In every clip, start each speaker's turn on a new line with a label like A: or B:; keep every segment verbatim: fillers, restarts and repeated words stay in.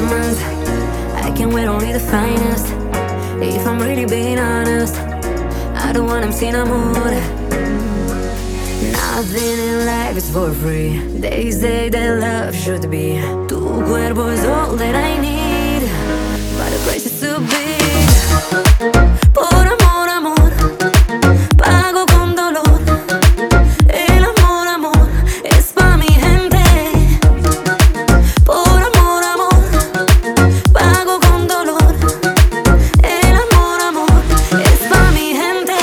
A: diamonds. I can wear only the finest. If I'm really being honest, I don't want them sin amor. Nothing in life is for free. They say that love should be. Tu cuerpo is all that I need, but the price is too big. Por amor, amor, pago con dolor. El amor, amor, es pa' mi gente. Por amor, amor, pago con dolor. El amor, amor, es pa' mi gente.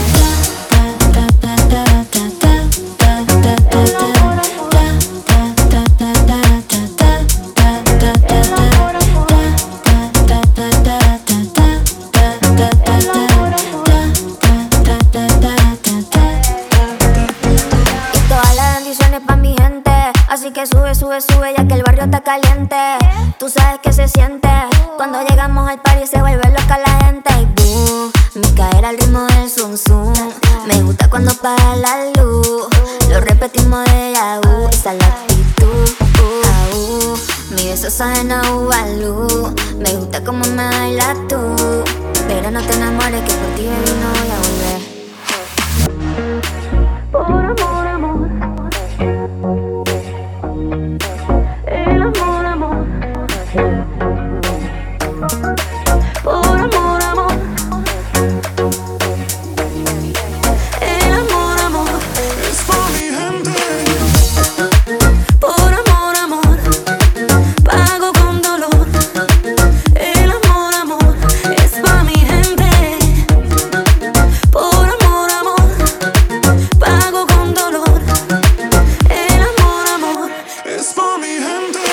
A: Así que sube, sube, sube ya que el barrio está caliente. Tú sabes que se siente cuando llegamos al party, se vuelve loca la gente. Y boom, me cae al ritmo del zum zum. Me gusta cuando apaga la luz. Lo repetimos de ya, uh, esa es la actitud. Uh, ah, uh, mi beso saben a Ubalú. Me gusta como me bailas tú. Pero no te enamores que por ti, baby, no voy a volver. Por amor, amor. El amor, amor. Por amor, amor. El amor, amor.
B: Es pa' mi gente.
A: Por amor, amor, pago con dolor. El amor, amor, es pa' mi gente. Por amor, amor, pago con dolor. El amor, amor,
B: Es pa' mi gente.